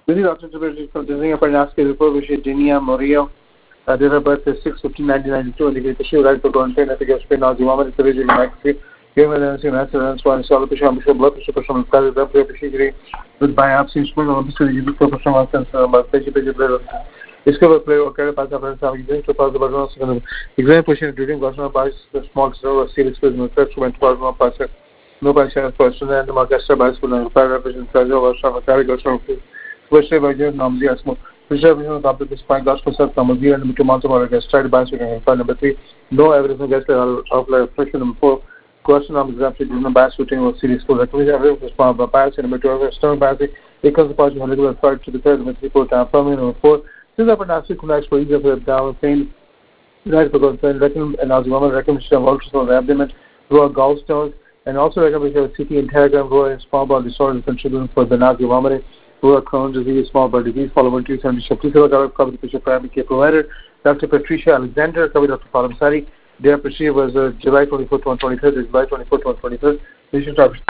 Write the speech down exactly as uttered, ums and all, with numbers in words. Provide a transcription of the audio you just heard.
Busy doctor continuing upon asking report which is Dinia Morio. Uh, date of birth is six fifteen nineteen ninety-two, and the tissue right to contain I think it's been now the moment it's originally maxi. Human energy and accidents, one solid tissue, ambitious blood pressure, personal cardiac blood pressure, with biopsy, spring of obviously you look for personal sensor, but patient patient blood. Discover play or carry pass of some exam to pass the button second exam patient during personal pass small server series with no first went for no pass. No patient person and the orchestra bias for the fire represent pleasure or some carry goes from Firstly, by your normally as more. Preservation of the spine gas for self number zero and two months of our guest tried by second and number three. No evidence of guest of like question number four. Question number example in the bass shooting or series four. That means every response by bias and number two stone basic. It comes apart from regular third to the third number three four time from number four. Since I've been asked to connect for easier for down pain. Right because then recommend and as woman recommendation of ultrasound of the abdomen, raw gallstones, and also recommendation of C T and telegram raw small bowel disorders contributing for the nausea vomiting. Who are Crohn's disease, small bowel disease, followed by two seventy-six. Please have a cover the primary care provider, Doctor Patricia Alexander, cover Doctor Palam Sari. Their procedure was uh, July twenty-fourth to twenty-third, July twenty-fourth to twenty-third. This is Doctor